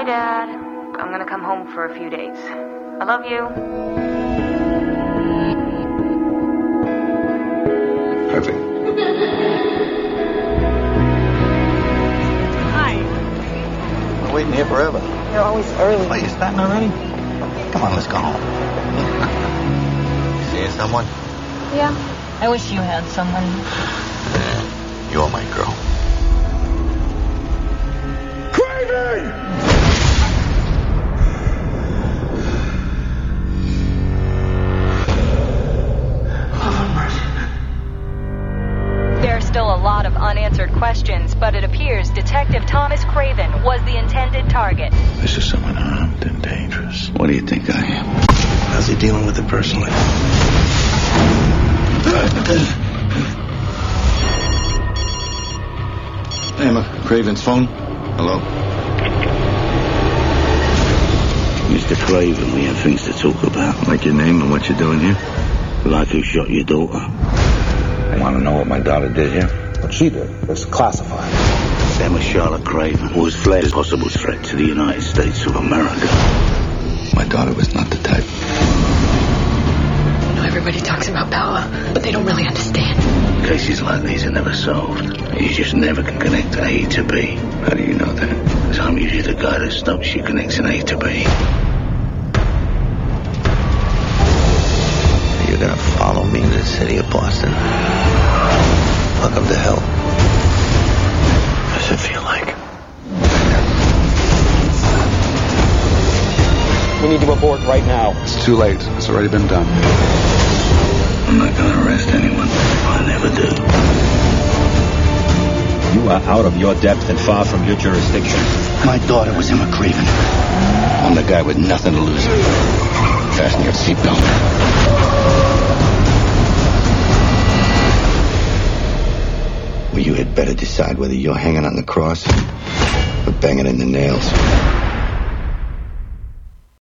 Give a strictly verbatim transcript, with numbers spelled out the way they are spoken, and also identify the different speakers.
Speaker 1: Dad. I'm gonna come home for a few days. I love you.
Speaker 2: Perfect.
Speaker 3: Hi.
Speaker 2: We're waiting here forever.
Speaker 3: You're always early.
Speaker 2: Oh, you starting already? Come on, let's go home. Seeing someone?
Speaker 3: Yeah. I wish you had someone.
Speaker 2: Yeah, you're my girl. Craven!
Speaker 4: There are still a lot of unanswered questions, but it appears Detective Thomas Craven was the intended target.
Speaker 2: This is someone armed and dangerous. What do you think I am? How's he dealing with it personally? Emma, Craven's phone. Hello?
Speaker 5: Mister Craven, we have things to talk about.
Speaker 2: Like your name and what you're doing here?
Speaker 5: Like who shot your daughter.
Speaker 2: I want to know what my daughter did here.
Speaker 6: What she did was classified.
Speaker 5: Emma Charlotte Craven, who was flagged as a possible threat to the United States of America.
Speaker 2: My daughter was not the type.
Speaker 7: You know, everybody talks about power, but they don't really understand.
Speaker 5: Cases like these are never solved. You just never can connect A to B.
Speaker 2: How do you know that?
Speaker 5: Because I'm usually the guy that stops you connecting A to B.
Speaker 2: You're gonna follow me to the city of Boston? Welcome to hell. What does it feel like?
Speaker 6: We need to abort right now.
Speaker 8: It's too late. It's already been done.
Speaker 5: I'm not gonna arrest anyone. I never do.
Speaker 9: You are out of your depth and far from your jurisdiction.
Speaker 5: My daughter was Emma Craven. I'm the guy with nothing to lose. Fasten your seatbelt. Well, you had better decide whether you're hanging on the cross or banging in the nails.